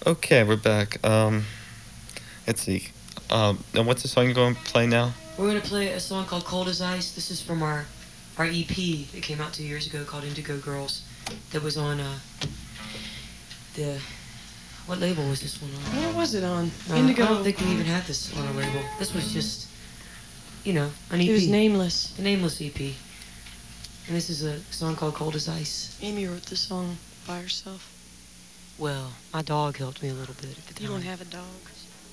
Okay, we're back. Let's see. And what's the song you're going to play now? We're gonna play a song called "Cold as Ice." This is from our EP that came out 2 years ago called "Indigo Girls." That was on the what label was this one on? What was it on? Indigo. I don't think we even had this on a label. This was just, an EP. It was nameless. A nameless EP. And this is a song called "Cold as Ice." Amy wrote the song by herself. Well, my dog helped me a little bit at the time. You don't have a dog.